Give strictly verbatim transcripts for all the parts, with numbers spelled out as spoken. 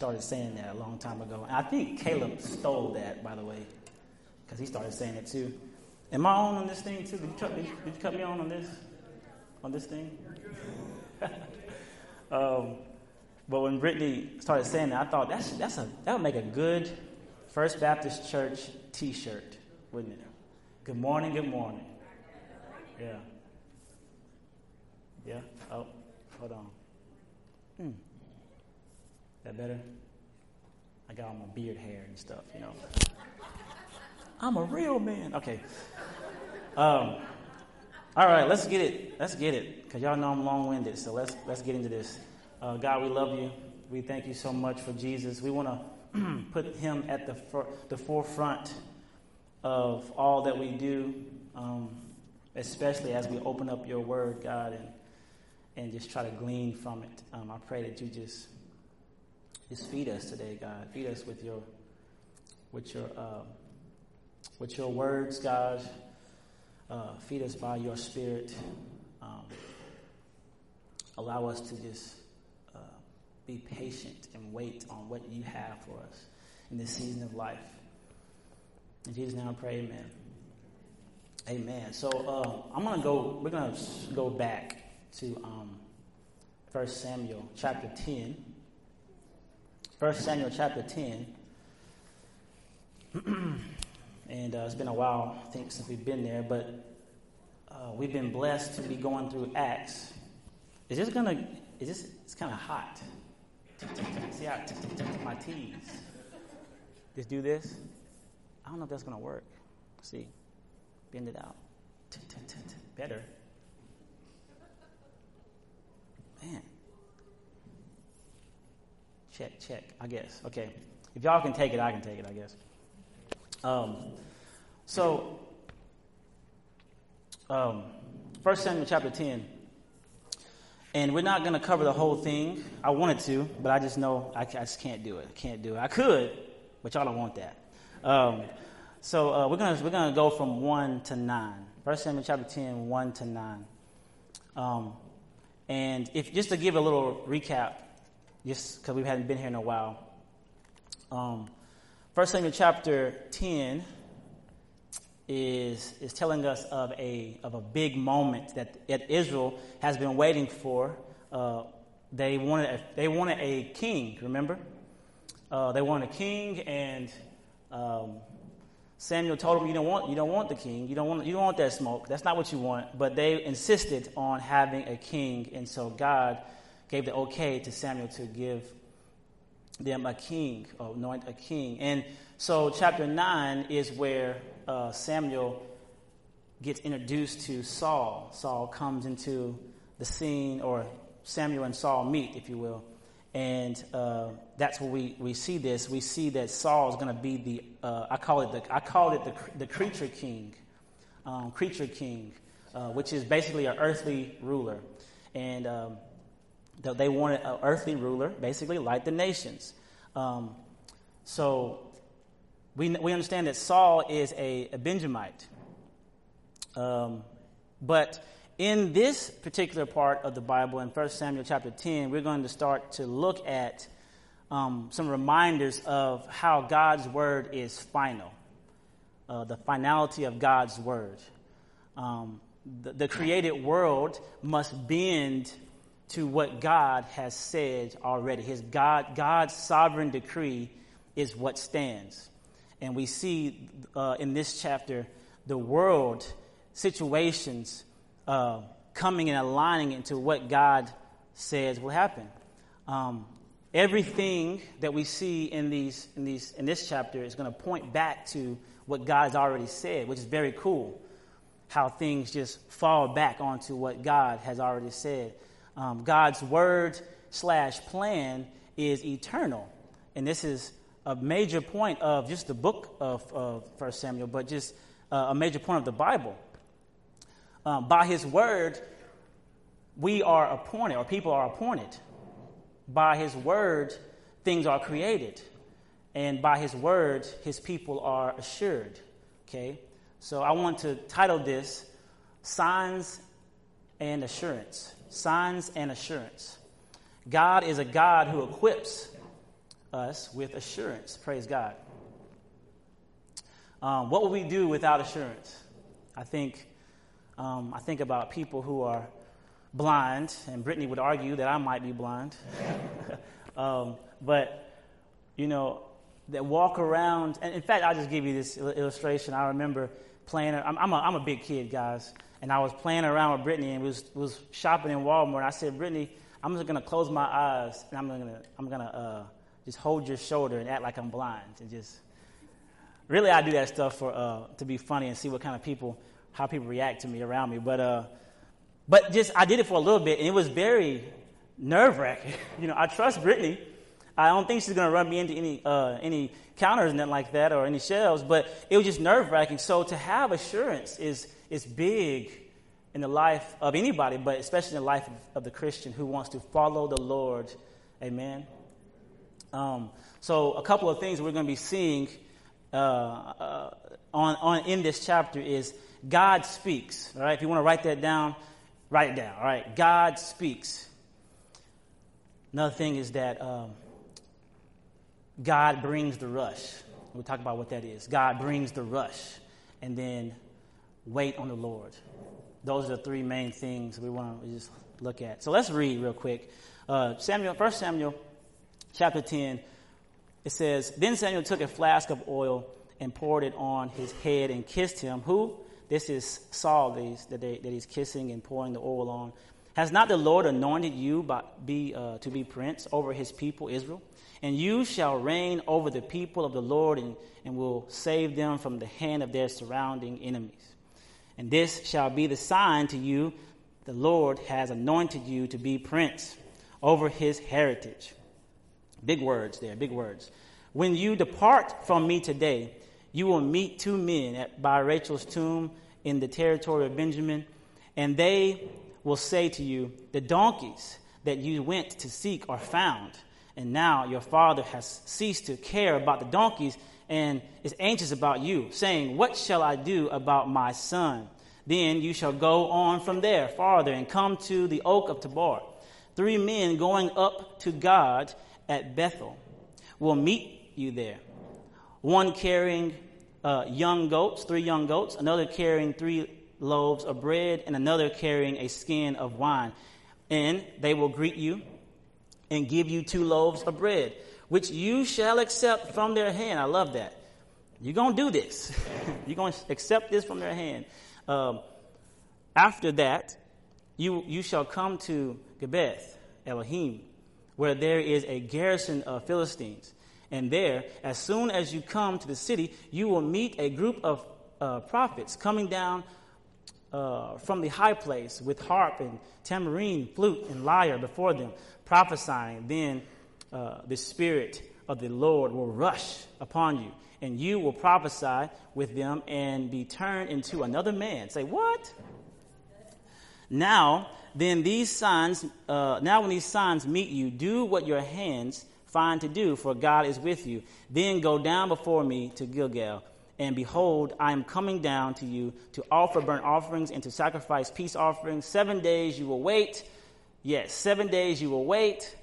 started saying that a long time ago. And I think Caleb stole that, by the way, because he started saying it too. Am I on on this thing too? Did you cut, did you, did you cut me on on this? On this thing? um, but when Brittany started saying that, I thought that's that's a that would make a good First Baptist Church T-shirt, wouldn't it? Good morning, good morning. Yeah. Yeah. Oh, hold on. Hmm. That better? I got all my beard hair and stuff, you know. I'm a real man. Okay. Um. All right, let's get it. Let's get it, because y'all know I'm long-winded. So let's let's get into this. Uh, God, we love you. We thank you so much for Jesus. We want to put him at the for, the forefront of all that we do, um, especially as we open up your word, God, and and just try to glean from it. Um, I pray that you just just feed us today, God. Feed us with your with your uh, with your words, God. Uh, feed us by your Spirit. Um, allow us to just uh, be patient and wait on what you have for us in this season of life. In Jesus' name I pray, amen. Amen. So uh, I'm going to go, we're going to go back to um, First Samuel chapter ten. First Samuel chapter ten. And uh, it's been a while, I think, since we've been there, but uh, we've been blessed to be going through Acts. Is this gonna? Is this? It's kind of hot. See how my T's. Just do this. I don't know if that's gonna work. See, bend it out. Better. Man. Check, check. I guess. Okay. If y'all can take it, I can take it. I guess. Um, so, um, First Samuel chapter ten, and we're not going to cover the whole thing. I wanted to, but I just know I, I just can't do it. I can't do it. I could, but y'all don't want that. Um, so uh, we're gonna we're gonna go from one to nine. First Samuel chapter ten, one to nine. Um, and if just to give a little recap, just because we hadn't been here in a while. Um, First Samuel chapter ten is is telling us of a of a big moment that, that Israel has been waiting for. Uh, they wanted a, they wanted a king. Remember, uh, they wanted a king, and um, Samuel told them, "You don't want you don't want the king. You don't want you don't want that smoke. That's not what you want." But they insisted on having a king, and so God gave the okay to Samuel to give them a king, or anoint a king. And so chapter nine is where uh, Samuel gets introduced to Saul. Saul comes into the scene, or Samuel and Saul meet, if you will. And uh, that's where we, we see this. We see that Saul is going to be the, uh, I call it the, I call it the, the creature king, um, creature king, uh, which is basically an earthly ruler. And um, they wanted an earthly ruler, basically like the nations. Um, so we we understand that Saul is a, a Benjamite. Um, but in this particular part of the Bible, in First Samuel chapter ten, we're going to start to look at um, some reminders of how God's word is final, uh, the finality of God's word. Um, the, the created world must bend to what God has said already. His God, God's sovereign decree is what stands. And we see uh, in this chapter the world situations uh, coming and aligning into what God says will happen. Um, everything that we see in these in these in this chapter is going to point back to what God has already said, which is very cool. How things just fall back onto what God has already said. Um, God's word slash plan is eternal. And this is a major point of just the book of, of First Samuel, but just uh, a major point of the Bible. Um, by his word, we are appointed, or people are appointed. By his word, things are created. And by his word, his people are assured. Okay? So I want to title this Signs and Assurance. Signs and assurance. God is a God who equips us with assurance. Praise God. Um, what would we do without assurance? I think um, I think about people who are blind, and Brittany would argue that I might be blind. um, but, you know, that walk around, and in fact, I'll just give you this illustration. I remember playing, I'm, I'm, a, I'm a big kid, guys, and I was playing around with Brittany and was was shopping in Walmart. I said, Brittany, I'm just going to close my eyes, and I'm going to I'm gonna uh, just hold your shoulder and act like I'm blind. And just, really, I do that stuff for uh, to be funny and see what kind of people, how people react to me around me. But, uh, but just, I did it for a little bit, and it was very nerve-wracking. You know, I trust Brittany. I don't think she's going to run me into any uh, any counters and nothing like that or any shelves, but it was just nerve-wracking. So to have assurance is is big in the life of anybody, but especially in the life of, of the Christian who wants to follow the Lord. Amen. Um, so a couple of things we're going to be seeing uh, uh, on on in this chapter is God speaks. All right, if you want to write that down, write it down. All right, God speaks. Another thing is that. Um, God brings the rush. We'll talk about what that is. God brings the rush. And then wait on the Lord. Those are the three main things we want to just look at. So let's read real quick. Uh, Samuel, First Samuel chapter ten. It says, Then Samuel took a flask of oil and poured it on his head and kissed him. Who? This is Saul that he's, that, they, that he's kissing and pouring the oil on. Has not the Lord anointed you by, be, uh, to be prince over his people Israel? And you shall reign over the people of the Lord and, and will save them from the hand of their surrounding enemies. And this shall be the sign to you, the Lord has anointed you to be prince over his heritage. Big words there, big words. When you depart from me today, you will meet two men at, by Rachel's tomb in the territory of Benjamin, and they will say to you, the donkeys that you went to seek are found. And now your father has ceased to care about the donkeys and is anxious about you, saying, What shall I do about my son? Then you shall go on from there farther and come to the oak of Tabor. Three men going up to God at Bethel will meet you there. One carrying uh, young goats, three young goats, another carrying three loaves of bread, and another carrying a skin of wine. And they will greet you and give you two loaves of bread, which you shall accept from their hand. I love that. You're going to do this. You're going to accept this from their hand. Um, after that, you you shall come to Gebeth, Elohim, where there is a garrison of Philistines. And there, as soon as you come to the city, you will meet a group of uh, prophets coming down uh, from the high place with harp and tambourine, flute, and lyre before them, prophesying. Then uh, the Spirit of the Lord will rush upon you, and you will prophesy with them and be turned into another man. Say, what? Now, then these signs, uh, now when these signs meet you, do what your hands find to do, for God is with you. Then go down before me to Gilgal, and behold, I am coming down to you to offer burnt offerings and to sacrifice peace offerings. Seven days you will wait. Yes, seven days you will wait.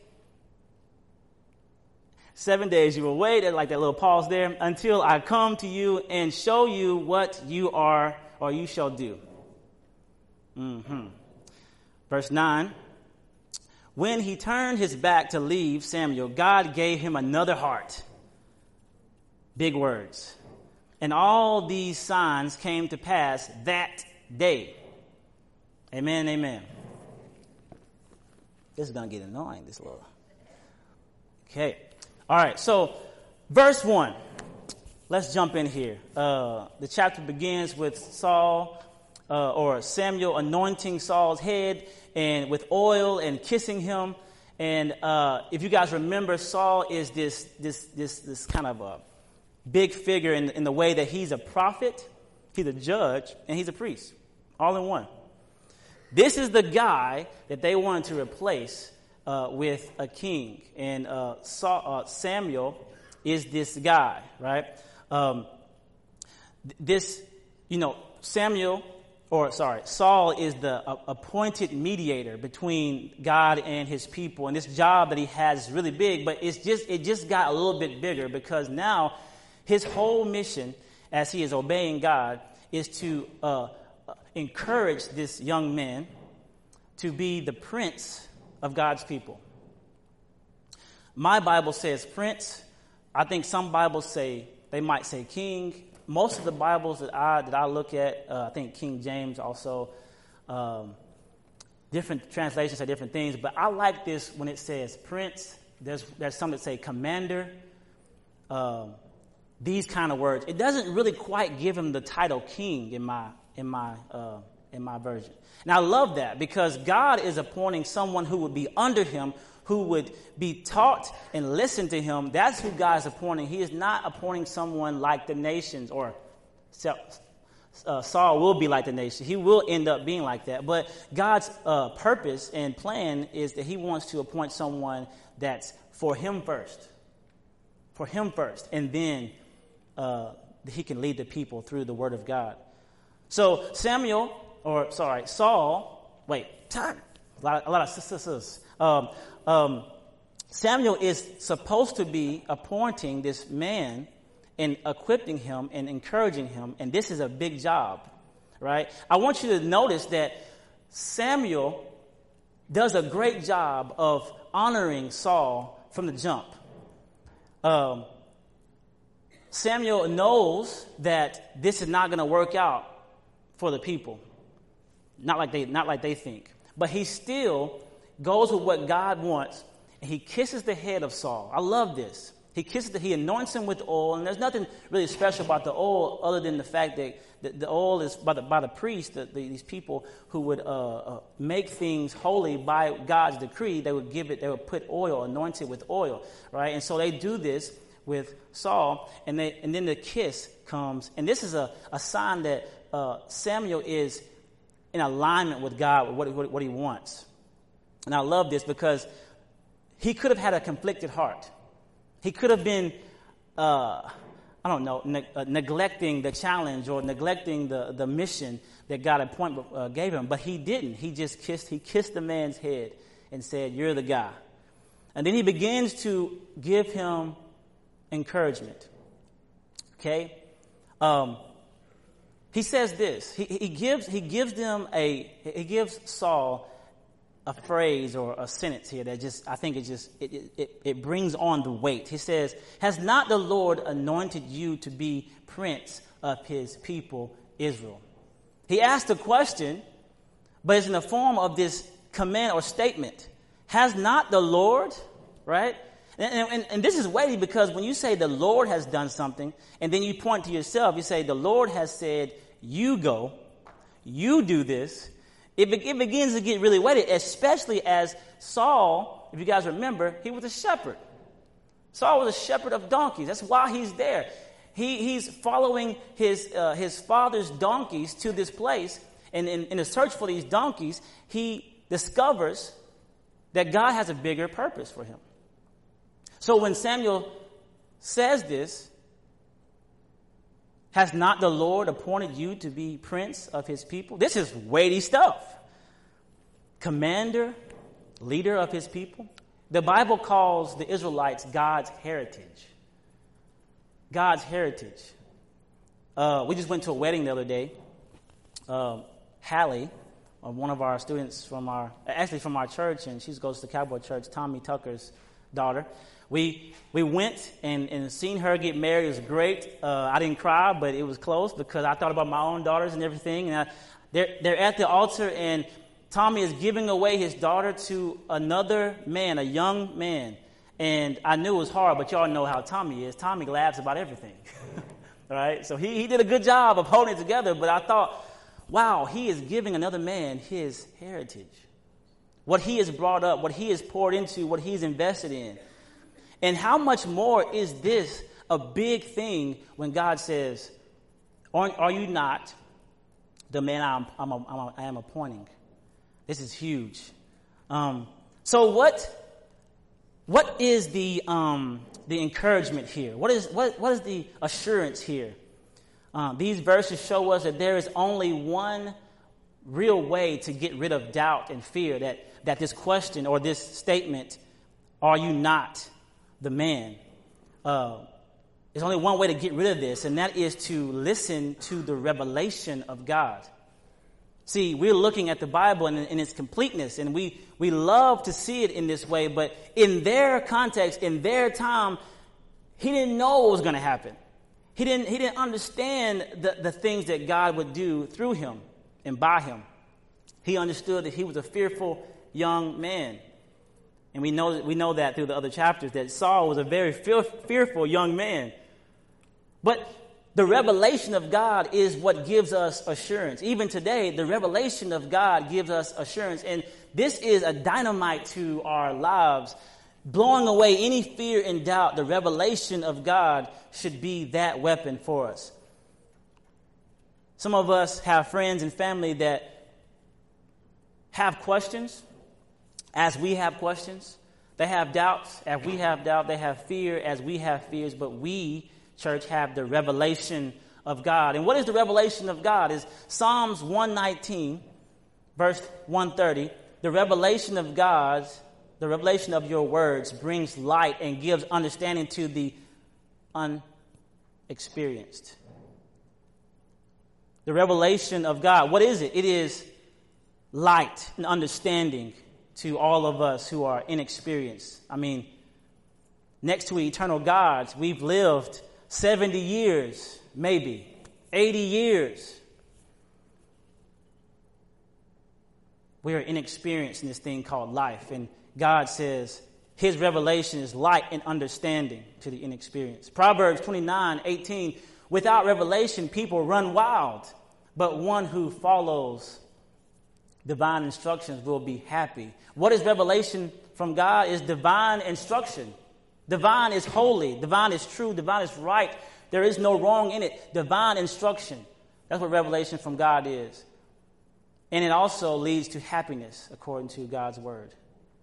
Seven days you will wait, and like that little pause there, until I come to you and show you what you are or you shall do. Mm-hmm. Verse nine. When he turned his back to leave Samuel, God gave him another heart. Big words. And all these signs came to pass that day. Amen, amen. This is going to get annoying, this little. Okay. All right, so verse one. Let's jump in here. Uh, the chapter begins with Saul, uh, or Samuel anointing Saul's head and with oil and kissing him. And uh, if you guys remember, Saul is this this this this kind of a big figure in, in the way that he's a prophet, he's a judge, and he's a priest, all in one. This is the guy that they wanted to replace uh, with a king. And uh, Saul, uh, Samuel is this guy, right? Um, this, you know, Samuel or sorry, Saul is the uh, appointed mediator between God and his people. And this job that he has is really big, but it's just it just got a little bit bigger because now his whole mission, as he is obeying God, is to uh, encourage this young man to be the prince of God's people. My Bible says prince. I think some Bibles say, they might say king. Most of the Bibles that I that I look at, uh, I think King James also, um, different translations say different things, but I like this when it says prince. There's there's some that say commander, um, these kind of words. It doesn't really quite give him the title king in my in my uh, in my version. And I love that because God is appointing someone who would be under him, who would be taught and listen to him. That's who God is appointing. He is not appointing someone like the nations, or uh, Saul will be like the nation. He will end up being like that. But God's uh, purpose and plan is that he wants to appoint someone that's for him first. For him first. And then uh, he can lead the people through the word of God. So Samuel, or sorry, Saul, wait, time. A lot, a lot of sisters. Um, um, Samuel is supposed to be appointing this man and equipping him and encouraging him, and this is a big job, right? I want you to notice that Samuel does a great job of honoring Saul from the jump. Um, Samuel knows that this is not going to work out for the people, not like they, not like they think, but he still goes with what God wants, and he kisses the head of Saul. I love this. He kisses the, he anoints him with oil, and there's nothing really special about the oil other than the fact that the, the oil is by the by the priest, the, the, these people who would uh, uh, make things holy by God's decree. They would give it. They would put oil, anoint it with oil, right? And so they do this with Saul, and they and then the kiss comes, and this is a, a sign that uh, Samuel is in alignment with God, with what, what, what he wants. And I love this because he could have had a conflicted heart. He could have been, uh, I don't know, ne- uh, neglecting the challenge or neglecting the, the mission that God appoint, uh, gave him. But he didn't. He just kissed, he kissed the man's head and said, "You're the guy." And then he begins to give him encouragement. Okay? Um, he says this. He, he gives he gives them a, he gives Saul a phrase or a sentence here that just, I think it just, it, it, it brings on the weight. He says, "Has not the Lord anointed you to be prince of his people, Israel?" He asked a question, but it's in the form of this command or statement. Has not the Lord, right? And, and, and this is weighty because when you say the Lord has done something, and then you point to yourself, you say, the Lord has said, you go, you do this. It, be, it begins to get really weighty, especially as Saul, if you guys remember, he was a shepherd. Saul was a shepherd of donkeys. That's why he's there. He, he's following his uh, his father's donkeys to this place. And in, in the search for these donkeys, he discovers that God has a bigger purpose for him. So when Samuel says this, "Has not the Lord appointed you to be prince of his people?" This is weighty stuff. Commander, leader of his people. The Bible calls the Israelites God's heritage. God's heritage. Uh, we just went to a wedding the other day. Uh, Hallie, uh, one of our students from our, actually from our church, and she goes to Cowboy Church, Tommy Tucker's daughter. We we went and, and seen her get married. It was great. Uh, I didn't cry, but it was close because I thought about my own daughters and everything. And I, they're they're at the altar, and Tommy is giving away his daughter to another man, a young man. And I knew it was hard, but y'all know how Tommy is. Tommy laughs about everything, right? So he he did a good job of holding it together. But I thought, wow, he is giving another man his heritage, what he has brought up, what he has poured into, what he's invested in. And how much more is this a big thing when God says, "Are, are you not the man I'm, I'm, I'm, I'm, I am appointing?" This is huge. Um, so what? What is the um, the encouragement here? What is what what is the assurance here? Um, these verses show us that there is only one real way to get rid of doubt and fear that, that this question or this statement, are you not the man? Uh, there's only one way to get rid of this, and that is to listen to the revelation of God. See, we're looking at the Bible in, in its completeness, and we, we love to see it in this way, but in their context, in their time, he didn't know what was going to happen. He didn't, he didn't understand the, the things that God would do through him and by him. He understood that he was a fearful young man. And we know, we know that through the other chapters, that Saul was a very fear, fearful young man. But the revelation of God is what gives us assurance. Even today, the revelation of God gives us assurance. And this is a dynamite to our lives, blowing away any fear and doubt. The revelation of God should be that weapon for us. Some of us have friends and family that have questions, as we have questions. They have doubts, as we have doubt. They have fear, as we have fears. But we, church, have the revelation of God. And what is the revelation of God? Is Psalms one nineteen, verse one thirty. The revelation of God, the revelation of your words brings light and gives understanding to the unexperienced. The revelation of God, what is it? It is light and understanding to all of us who are inexperienced. I mean, next to eternal gods, we've lived seventy years, maybe eighty years. We are inexperienced in this thing called life. And God says his revelation is light and understanding to the inexperienced. Proverbs twenty-nine eighteen, without revelation, people run wild, but one who follows divine instructions will be happy. What is revelation from God? Is divine instruction. Divine is holy. Divine is true. Divine is right. There is no wrong in it. Divine instruction. That's what revelation from God is. And it also leads to happiness according to God's word.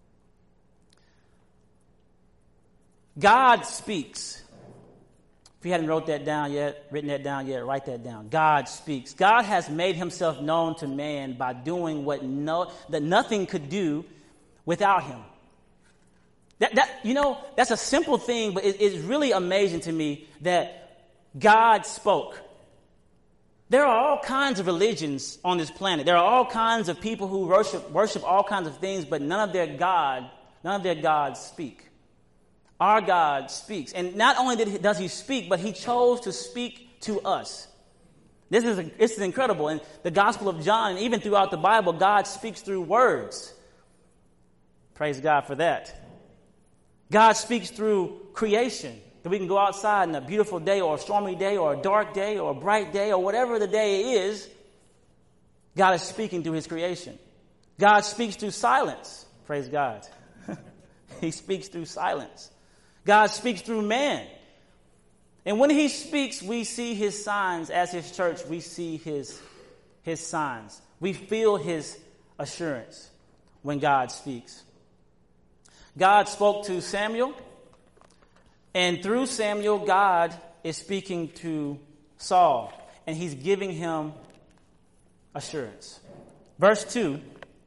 God speaks. If you hadn't wrote that down yet, written that down yet, write that down. God speaks. God has made himself known to man by doing what no, that nothing could do without him. That, that, you know, that's a simple thing, but it, it's really amazing to me that God spoke. There are all kinds of religions on this planet. There are all kinds of people who worship, worship all kinds of things, but none of their God, none of their gods speak. Our God speaks. And not only did he, does he speak, but he chose to speak to us. This is, this is incredible. In the Gospel of John, and even throughout the Bible, God speaks through words. Praise God for that. God speaks through creation. That we can go outside on a beautiful day or a stormy day or a dark day or a bright day or whatever the day is. God is speaking through his creation. God speaks through silence. Praise God. He speaks through silence. God speaks through man. And when he speaks, we see his signs. As his church, we see his, his signs. We feel his assurance when God speaks. God spoke to Samuel, and through Samuel, God is speaking to Saul, and he's giving him assurance. Verse two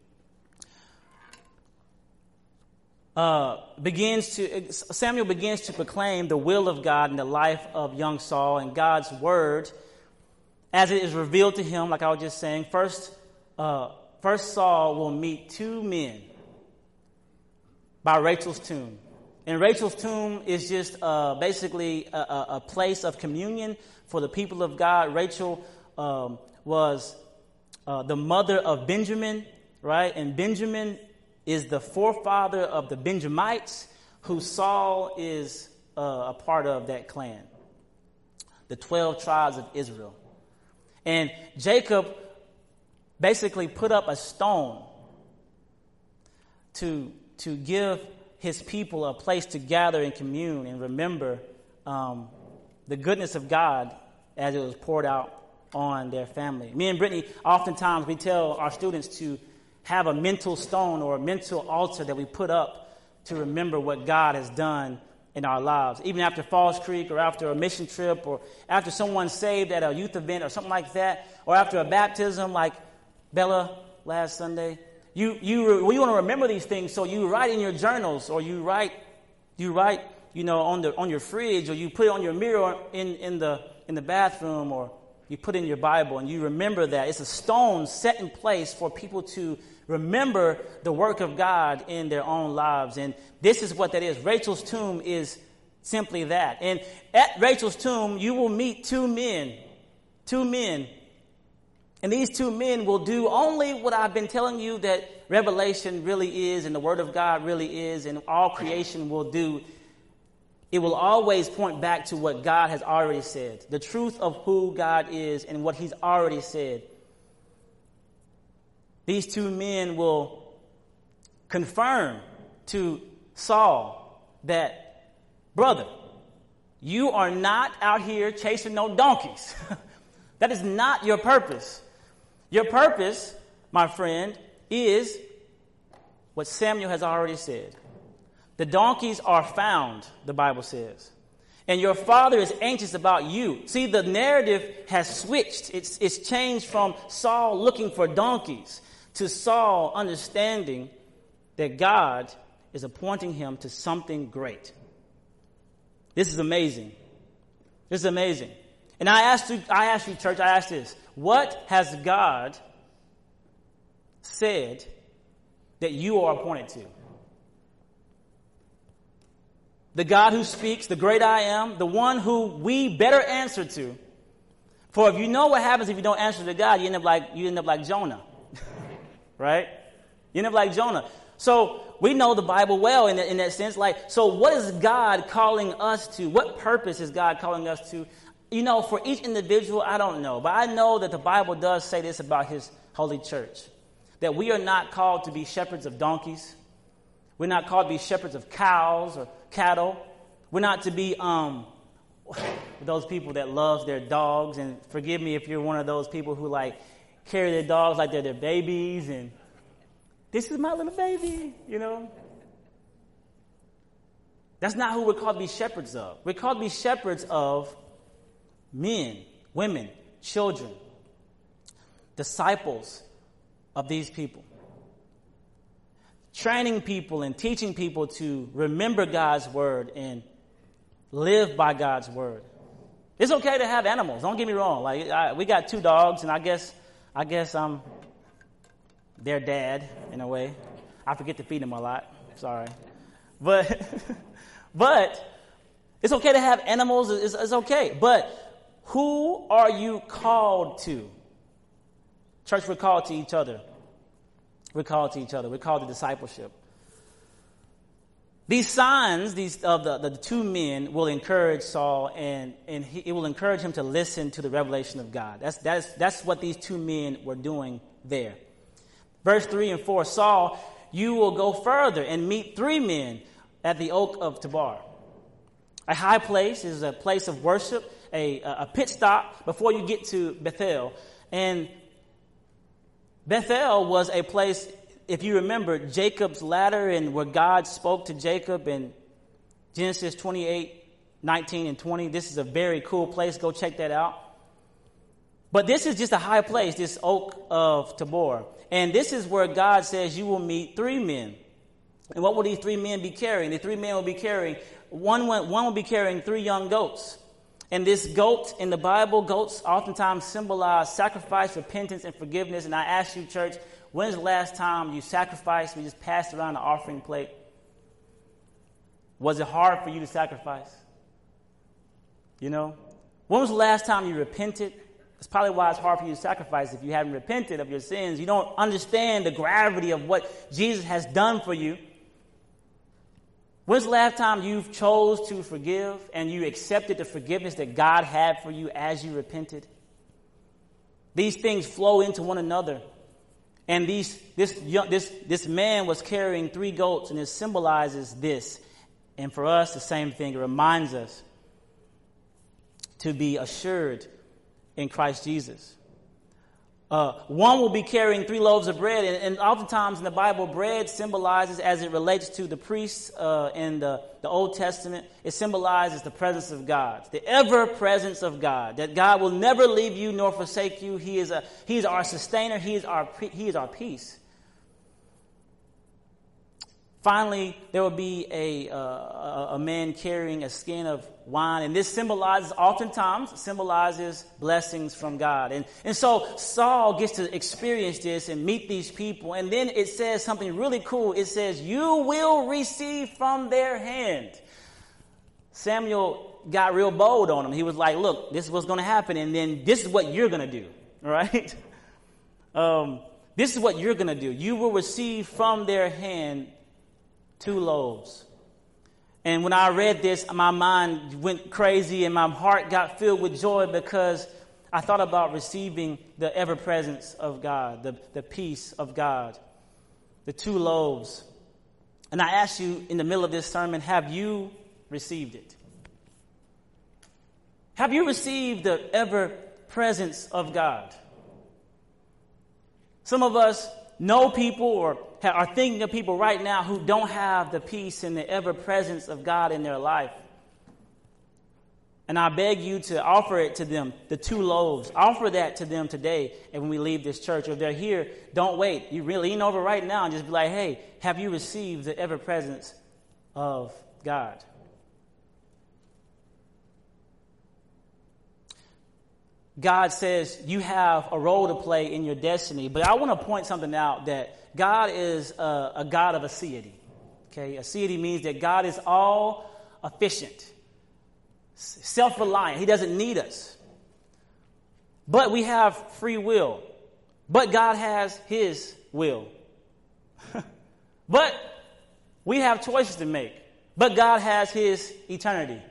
uh, begins to Samuel begins to proclaim the will of God in the life of young Saul, and God's word as it is revealed to him. Like I was just saying, first, uh, first Saul will meet two men by Rachel's tomb. And Rachel's tomb is just uh, basically a, a, a place of communion for the people of God. Rachel um, was uh, the mother of Benjamin, right? And Benjamin is the forefather of the Benjamites, who Saul is uh, a part of that clan, the twelve tribes of Israel. And Jacob basically put up a stone to to give his people a place to gather and commune and remember um, the goodness of God as it was poured out on their family. Me and Brittany, oftentimes we tell our students to have a mental stone or a mental altar that we put up to remember what God has done in our lives. Even after Falls Creek or after a mission trip or after someone's saved at a youth event or something like that, or after a baptism, like Bella last Sunday. You you you want to remember these things, so you write in your journals, or you write you write you know on the on your fridge, or you put it on your mirror in in the in the bathroom, or you put it in your Bible, and you remember that. It's a stone set in place for people to remember the work of God in their own lives. And this is what that is. Rachel's tomb is simply that. And at Rachel's tomb, you will meet two men, two men. And these two men will do only what I've been telling you that Revelation really is and the Word of God really is and all creation will do. It will always point back to what God has already said, the truth of who God is and what he's already said. These two men will confirm to Saul that, brother, you are not out here chasing no donkeys. That is not your purpose. Your purpose, my friend, is what Samuel has already said. The donkeys are found, the Bible says. And your father is anxious about you. See, the narrative has switched. It's, it's changed from Saul looking for donkeys to Saul understanding that God is appointing him to something great. This is amazing. This is amazing. And I asked you, I asked you, church, I asked this. What has God said that you are appointed to? The God who speaks, the great I am, the one who we better answer to. For if you know what happens if you don't answer to God, you end up like you end up like Jonah. Right? You end up like Jonah. So we know the Bible well in, in that sense. Like, so what is God calling us to? What purpose is God calling us to? You know, for each individual, I don't know. But I know that the Bible does say this about his holy church. That we are not called to be shepherds of donkeys. We're not called to be shepherds of cows or cattle. We're not to be um, those people that love their dogs. And forgive me if you're one of those people who like carry their dogs like they're their babies. And this is my little baby, you know. That's not who we're called to be shepherds of. We're called to be shepherds of men, women, children, disciples of these people. Training people and teaching people to remember God's word and live by God's word. It's okay to have animals. Don't get me wrong. Like I, we got two dogs, and I guess, I guess I'm their dad in a way. I forget to feed them a lot. Sorry, but but it's okay to have animals. It's, it's okay. But who are you called to? Church, we're called to each other. We're called to each other. We're called to discipleship. These signs, these of the, the two men, will encourage Saul, and and he, it will encourage him to listen to the revelation of God. That's that's that's what these two men were doing there. Verse three and four. Saul, you will go further and meet three men at the oak of Tabar. A high place is a place of worship, a a pit stop before you get to Bethel, and Bethel was a place, if you remember, Jacob's ladder, and where God spoke to Jacob in Genesis twenty-eight, nineteen, and twenty. This is a very cool place. Go check that out. But this is just a high place, this oak of Tabor. And this is where God says you will meet three men. And what will these three men be carrying? The three men will be carrying, one, one will be carrying three young goats. And this goat in the Bible, goats oftentimes symbolize sacrifice, repentance, and forgiveness. And I ask you, church, when's the last time you sacrificed? We just passed around the offering plate. Was it hard for you to sacrifice? You know? When was the last time you repented? It's probably why it's hard for you to sacrifice. If you haven't repented of your sins, you don't understand the gravity of what Jesus has done for you. When's the last time you've chose to forgive and you accepted the forgiveness that God had for you as you repented? These things flow into one another. And these, this, this, this man was carrying three goats, and it symbolizes this. And for us, the same thing. It reminds us to be assured in Christ Jesus. Uh, one will be carrying three loaves of bread, and, and oftentimes in the Bible, bread symbolizes, as it relates to the priests uh, in the, the Old Testament, it symbolizes the presence of God, the ever presence of God. That God will never leave you nor forsake you. He is a He is our sustainer. He is our He is our peace. Finally, there will be a, uh, a man carrying a skin of wine, and this symbolizes, oftentimes, symbolizes blessings from God. And, and so Saul gets to experience this and meet these people, and then it says something really cool. It says, you will receive from their hand. Samuel got real bold on him. He was like, look, this is what's going to happen, and then this is what you're going to do, right? um, this is what you're going to do. You will receive from their hand two loaves. And when I read this, my mind went crazy and my heart got filled with joy because I thought about receiving the ever presence of God, the, the peace of God, the two loaves. And I asked you in the middle of this sermon, have you received it? Have you received the ever presence of God? Some of us know people or are thinking of people right now who don't have the peace and the ever presence of God in their life. And I beg you to offer it to them, the two loaves. Offer that to them today. And when we leave this church, or if they're here, don't wait. You really lean over right now and just be like, hey, have you received the ever presence of God? God says you have a role to play in your destiny. But I want to point something out, that God is a, a God of aseity. Okay, aseity means that God is all efficient, self-reliant. He doesn't need us. But we have free will. But God has his will. But we have choices to make. But God has his eternity.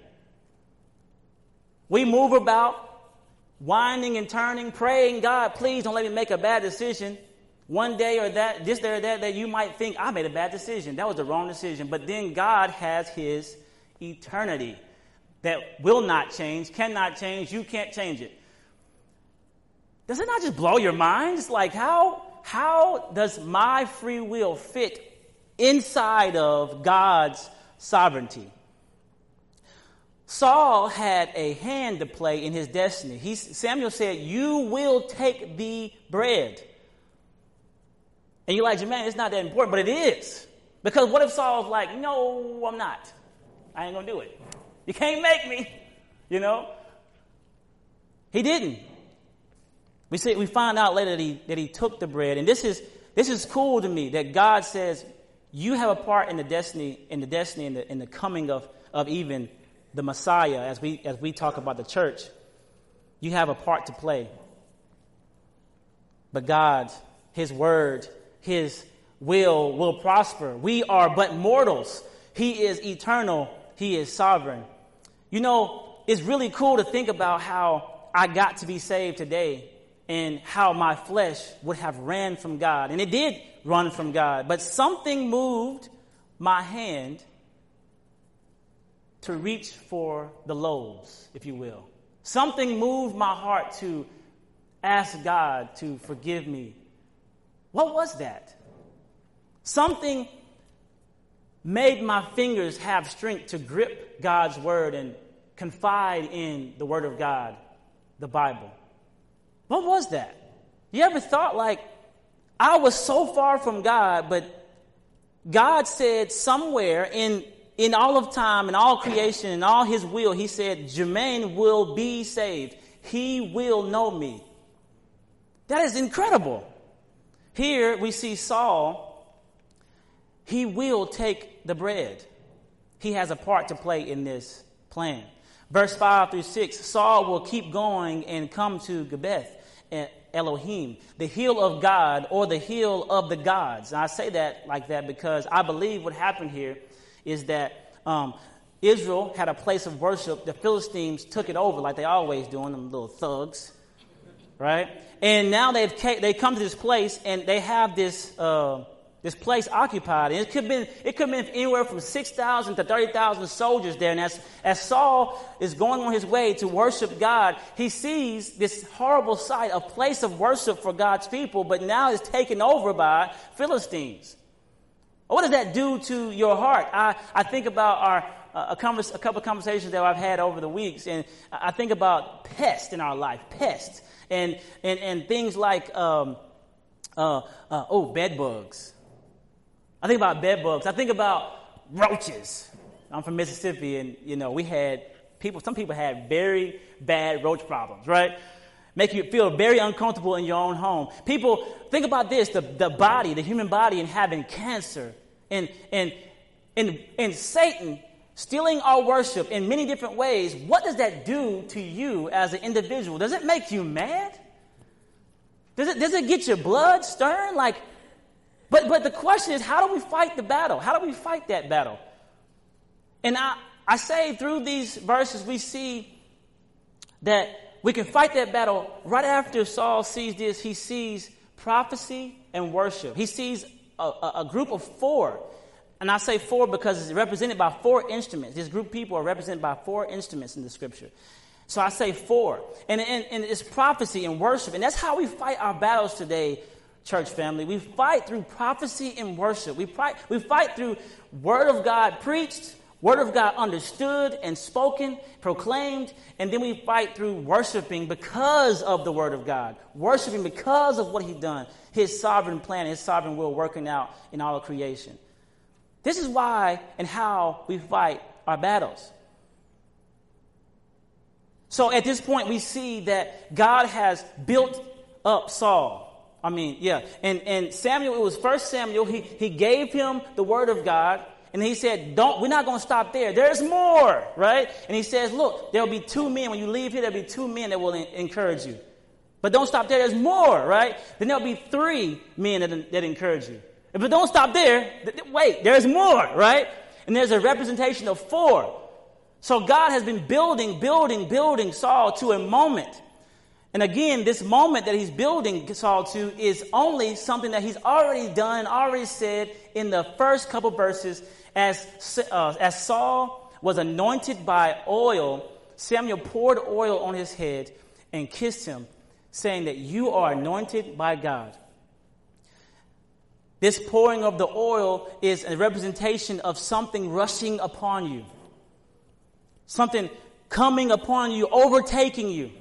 We move about, winding and turning, praying, God, please don't let me make a bad decision. One day or that, this day or that, that you might think, I made a bad decision. That was the wrong decision. But then God has his eternity that will not change, cannot change. You can't change it. Does it not just blow your mind? It's like, how, how does my free will fit inside of God's sovereignty? Saul had a hand to play in his destiny. He, Samuel said, you will take the bread. And you're like, Jermaine, it's not that important, but it is. Because what if Saul's like, no, I'm not. I ain't going to do it. You can't make me, you know. He didn't. We see, we find out later that he, that he took the bread. And this is this is cool to me, that God says, you have a part in the destiny, in the destiny, in the, in the coming of, of even the Messiah, as we as we talk about the church. You have a part to play. But God, his word, his will will prosper. We are but mortals. He is eternal. He is sovereign. You know, it's really cool to think about how I got to be saved today and how my flesh would have ran from God. And it did run from God. But something moved my hand to reach for the loaves, if you will. Something moved my heart to ask God to forgive me. What was that? Something made my fingers have strength to grip God's word and confide in the word of God, the Bible. What was that? You ever thought, like, I was so far from God, but God said somewhere in In all of time and all creation and all his will, he said, Jermaine will be saved. He will know me. That is incredible. Here we see Saul. He will take the bread. He has a part to play in this plan. Verse five through six, Saul will keep going and come to Gibeath, Elohim, the hill of God, or the hill of the gods. And I say that like that because I believe what happened here is that um, Israel had a place of worship. The Philistines took it over like they always do, them little thugs, right? And now they've they come to this place and they have this uh, this place occupied. And it could have been, it could have been anywhere from six thousand to thirty thousand soldiers there. And as, as Saul is going on his way to worship God, he sees this horrible sight, a place of worship for God's people, but now is taken over by Philistines. What does that do to your heart? I, I think about our uh, a, converse, a couple of conversations that I've had over the weeks, and I think about pests in our life, pests, and and, and things like, um, uh, uh, oh, bed bugs. I think about bed bugs. I think about roaches. I'm from Mississippi, and, you know, we had people, some people had very bad roach problems, right? Make you feel very uncomfortable in your own home. People, think about this, the, the body, the human body, and having cancer, and, and, and, and Satan stealing our worship in many different ways. What does that do to you as an individual? Does it make you mad? Does it, does it get your blood stirring? Like, But but the question is, how do we fight the battle? How do we fight that battle? And I, I say through these verses, we see that we can fight that battle. Right after Saul sees this, he sees prophecy and worship. He sees a, a, a group of four. And I say four because it's represented by four instruments. This group of people are represented by four instruments in the scripture. So I say four. And, and, and it's prophecy and worship. And that's how we fight our battles today, church family. We fight through prophecy and worship. We fight, we fight through word of God preached, word of God understood and spoken, proclaimed, and then we fight through worshiping because of the word of God, worshiping because of what he's done, his sovereign plan, his sovereign will working out in all of creation. This is why and how we fight our battles. So at this point, we see that God has built up Saul. I mean, yeah. And, and Samuel, it was First Samuel. He, he gave him the word of God. And he said, don't, we're not going to stop there. There's more, right? And he says, look, there'll be two men. When you leave here, there'll be two men that will in, encourage you. But don't stop there. There's more, right? Then there'll be three men that, that encourage you. But don't stop there. Th- th- wait, there's more, right? And there's a representation of four. So God has been building, building, building Saul to a moment. And again, this moment that he's building Saul to is only something that he's already done, already said in the first couple verses. As, uh, as Saul was anointed by oil, Samuel poured oil on his head and kissed him, saying that you are anointed by God. This pouring of the oil is a representation of something rushing upon you. Something coming upon you, overtaking you.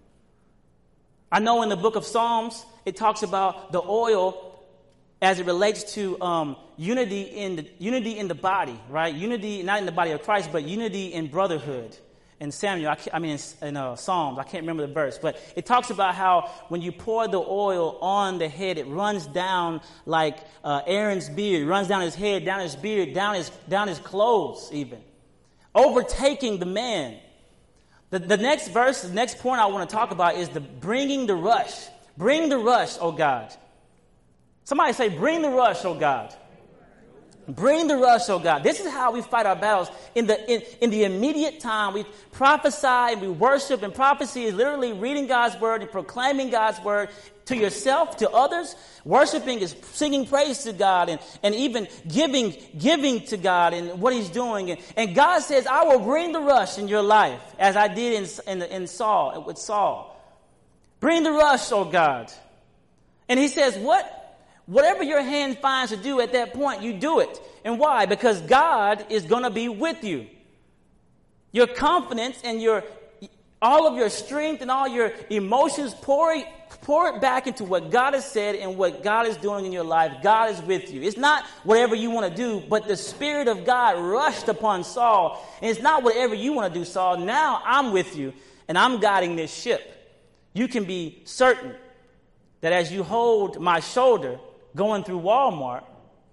I know in the book of Psalms, it talks about the oil as it relates to um, unity in the unity in the body, right? Unity, not in the body of Christ, but unity in brotherhood. In Samuel, I, I mean in, in uh, Psalms, I can't remember the verse, but it talks about how when you pour the oil on the head, it runs down like uh, Aaron's beard, it runs down his head, down his beard, down his down his clothes, even overtaking the man. The, the next verse, the next point I want to talk about is the bringing the rush. Bring the rush, oh God. Somebody say, bring the rush, oh God. Bring the rush, oh God. This is how we fight our battles. In the in, in the immediate time, we prophesy and we worship, and prophecy is literally reading God's word and proclaiming God's word to yourself, to others. Worshiping is singing praise to God and, and even giving giving to God and what he's doing. And, and God says, I will bring the rush in your life, as I did in, in, in Saul, with Saul. Bring the rush, oh God. And he says, what? Whatever your hand finds to do at that point, you do it. And why? Because God is going to be with you. Your confidence and your all of your strength and all your emotions, pour it, pour it back into what God has said and what God is doing in your life. God is with you. It's not whatever you want to do, but the Spirit of God rushed upon Saul. And it's not whatever you want to do, Saul. Now I'm with you and I'm guiding this ship. You can be certain that as you hold my shoulder going through Walmart,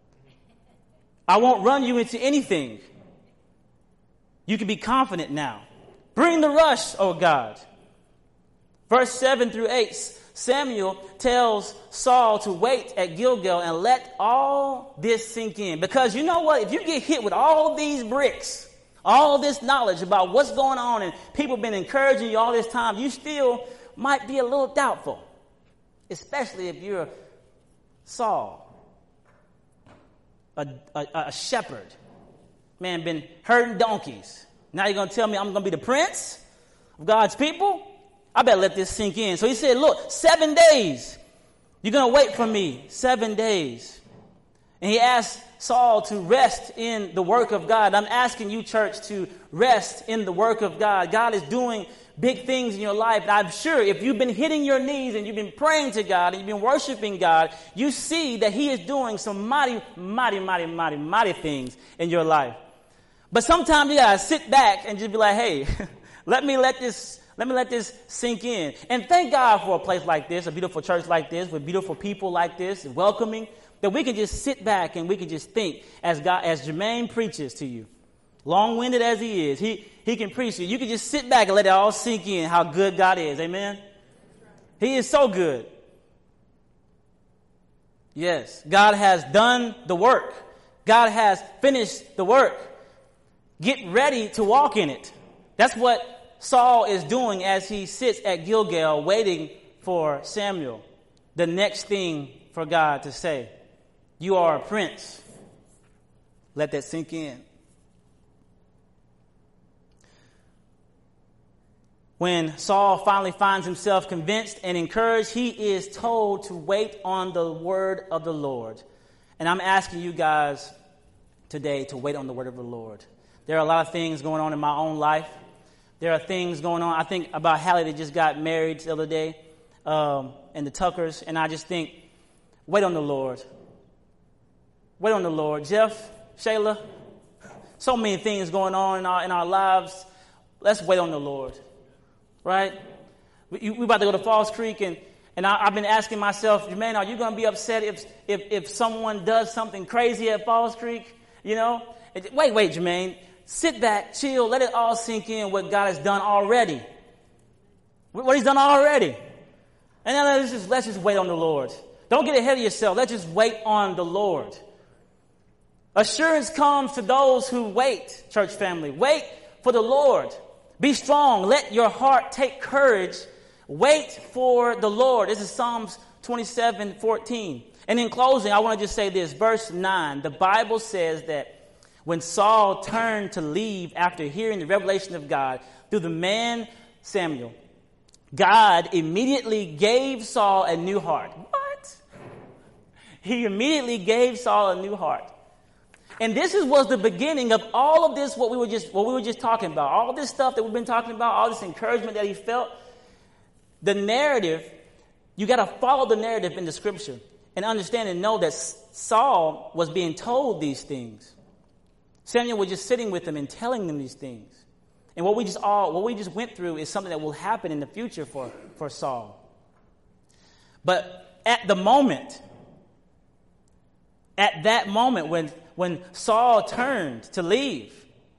I won't run you into anything. You can be confident now. Bring the rush, oh God. Verse seven through eight, Samuel tells Saul to wait at Gilgal and let all this sink in. Because you know what? If you get hit with all these bricks, all this knowledge about what's going on, and people have been encouraging you all this time, you still might be a little doubtful. Especially if you're Saul. a, a, a shepherd. Man, been herding donkeys. Now you're going to tell me I'm going to be the prince of God's people? I better let this sink in. So he said, look, seven days. You're going to wait for me seven days. And he asked Saul to rest in the work of God. I'm asking you, church, to rest in the work of God. God is doing big things in your life. And I'm sure if you've been hitting your knees and you've been praying to God and you've been worshiping God, you see that he is doing some mighty, mighty, mighty, mighty, mighty things in your life. But sometimes you got to sit back and just be like, hey, let me let this Let me let this sink in. And thank God for a place like this, a beautiful church like this, with beautiful people like this, welcoming, that we can just sit back and we can just think as God, as Jermaine preaches to you. Long-winded as he is, he, he can preach to you. You can just sit back and let it all sink in how good God is. Amen? He is so good. Yes, God has done the work. God has finished the work. Get ready to walk in it. That's what Saul is doing as he sits at Gilgal waiting for Samuel. The next thing for God to say. You are a prince. Let that sink in. When Saul finally finds himself convinced and encouraged, he is told to wait on the word of the Lord. And I'm asking you guys today to wait on the word of the Lord. There are a lot of things going on in my own life. There are things going on. I think about Hallie that just got married the other day, um, and the Tuckers. And I just think, wait on the Lord. Wait on the Lord. Jeff, Shayla, so many things going on in our, in our lives. Let's wait on the Lord. Right? We, we about to go to Falls Creek, and, and I, I've been asking myself, man, are you going to be upset if, if, if someone does something crazy at Falls Creek? You know? It, wait, wait, Jermaine. Sit back, chill, let it all sink in what God has done already. What he's done already. And then let's just, let's just wait on the Lord. Don't get ahead of yourself. Let's just wait on the Lord. Assurance comes to those who wait, church family. Wait for the Lord. Be strong. Let your heart take courage. Wait for the Lord. This is Psalms twenty-seven fourteen. And in closing, I want to just say this. Verse nine, the Bible says that when Saul turned to leave after hearing the revelation of God through the man Samuel, God immediately gave Saul a new heart. What? He immediately gave Saul a new heart. And this is, was the beginning of all of this, what we were just what we were just talking about. All this stuff that we've been talking about, all this encouragement that he felt. The narrative, you got to follow the narrative in the scripture and understand and know that Saul was being told these things. Samuel was just sitting with him and telling them these things. And what we just all what we just went through is something that will happen in the future for, for Saul. But at the moment, at that moment when, when Saul turned to leave,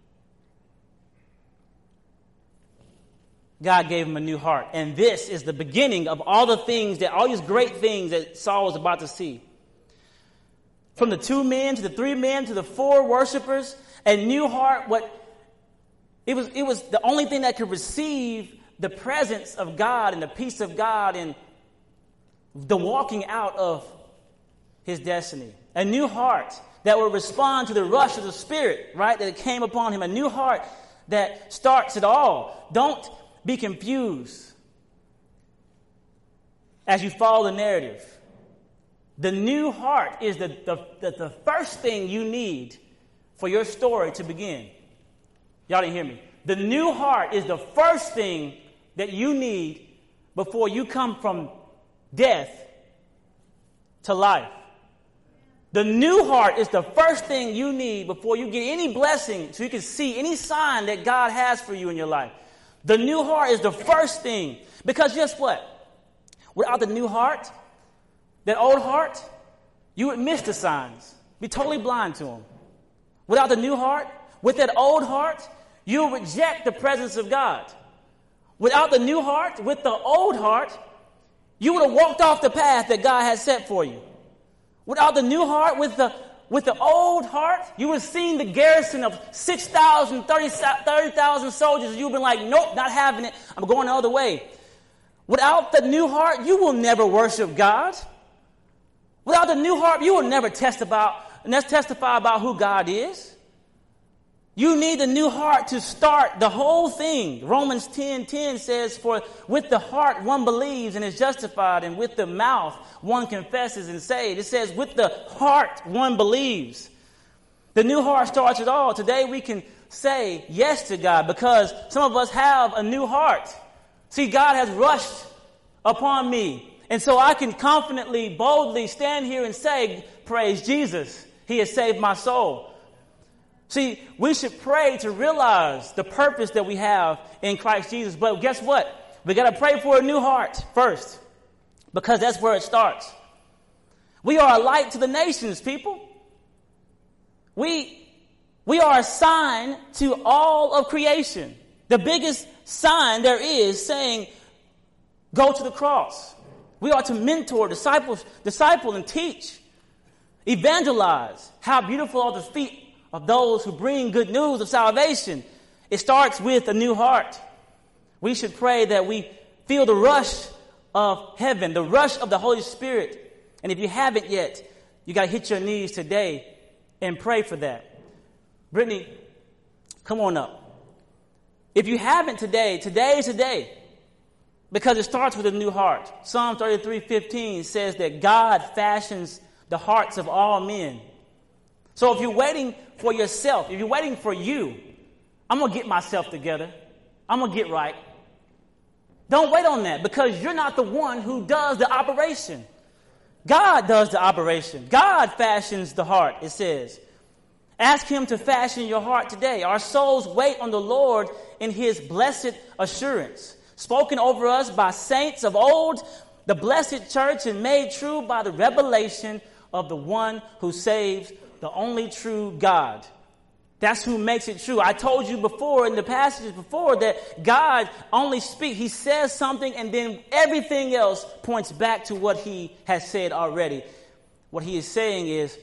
God gave him a new heart. And this is the beginning of all the things that, all these great things that Saul was about to see. From the two men to the three men to the four worshipers, a new heart. What it was, it was the only thing that could receive the presence of God and the peace of God and the walking out of his destiny. A new heart that will respond to the rush of the Spirit, right? That came upon him. A new heart that starts it all. Don't be confused as you follow the narrative. The new heart is the, the, the, the first thing you need for your story to begin. Y'all didn't hear me. The new heart is the first thing that you need before you come from death to life. The new heart is the first thing you need before you get any blessing so you can see any sign that God has for you in your life. The new heart is the first thing. Because guess what? Without the new heart, that old heart, you would miss the signs. Be totally blind to them. Without the new heart, with that old heart, you'll reject the presence of God. Without the new heart, with the old heart, you would have walked off the path that God has set for you. Without the new heart, with the with the old heart, you would have seen the garrison of six thousand, thirty thousand soldiers. You've been like, nope, not having it. I'm going the other way. Without the new heart, you will never worship God. Without the new heart, you will never testify and let's testify about who God is. You need a new heart to start the whole thing. Romans ten ten says, for with the heart one believes and is justified, and with the mouth one confesses and saved. It says with the heart one believes. The new heart starts it all. Today we can say yes to God because some of us have a new heart. See, God has rushed upon me. And so I can confidently, boldly stand here and say, praise Jesus. He has saved my soul. See, we should pray to realize the purpose that we have in Christ Jesus. But guess what? We got to pray for a new heart first, because that's where it starts. We are a light to the nations, people. We, we are a sign to all of creation. The biggest sign there is saying, go to the cross. We are to mentor, disciple, disciple and teach, evangelize. How beautiful are the feet of those who bring good news of salvation. It starts with a new heart. We should pray that we feel the rush of heaven, the rush of the Holy Spirit. And if you haven't yet, you got to hit your knees today and pray for that. Brittany, come on up. If you haven't today, today is the day, because it starts with a new heart. Psalm thirty-three fifteen says that God fashions the hearts of all men. So if you're waiting for yourself, if you're waiting for you, I'm going to get myself together. I'm going to get right. Don't wait on that, because you're not the one who does the operation. God does the operation. God fashions the heart, it says. Ask him to fashion your heart today. Our souls wait on the Lord in his blessed assurance, spoken over us by saints of old, the blessed church, and made true by the revelation of the one who saves, the only true God. That's who makes it true. I told you before in the passages before that God only speaks. He says something and then everything else points back to what he has said already. What he is saying is,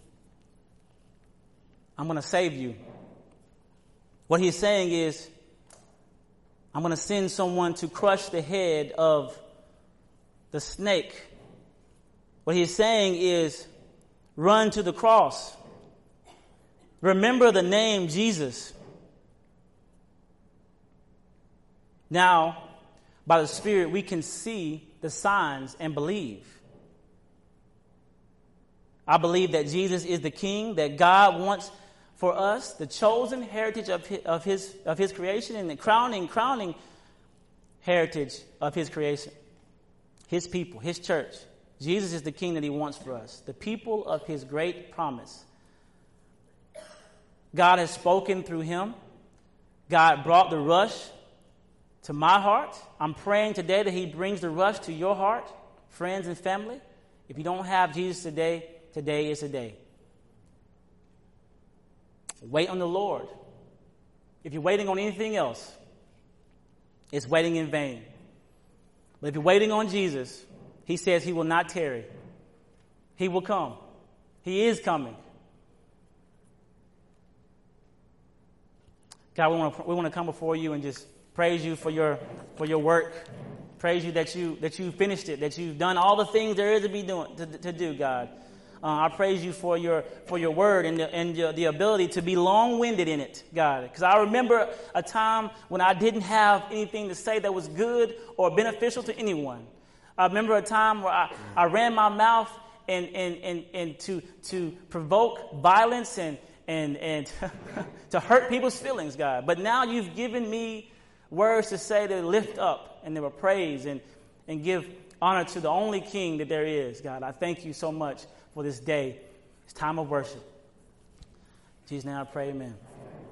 I'm going to save you. What he is saying is, I'm going to send someone to crush the head of the snake. What he is saying is, run to the cross. Remember the name Jesus. Now, by the Spirit, we can see the signs and believe. I believe that Jesus is the King, that God wants for us the chosen heritage of his, of his, of his creation, and the crowning, crowning heritage of his creation. His people, his church. Jesus is the King that he wants for us, the people of his great promise. God has spoken through him. God brought the rush to my heart. I'm praying today that he brings the rush to your heart, friends and family. If you don't have Jesus today, today is the day. Wait on the Lord. If you're waiting on anything else, it's waiting in vain. But if you're waiting on Jesus, he says he will not tarry. He will come. He is coming. God, we want to we want to come before you and just praise you for your for your work. Praise you that you that you finished it, that you've done all the things there is to be doing to, to do, God. Uh, I praise you for your for your word and the, and the, the ability to be long-winded in it, God. Because I remember a time when I didn't have anything to say that was good or beneficial to anyone. I remember a time where I, I ran my mouth and and and, and to to provoke violence and and and to hurt people's feelings, God. But now you've given me words to say that lift up and they will praise and and give honor to the only King that there is, God. I thank you so much for this day. It's time of worship. In Jesus' name I pray, amen.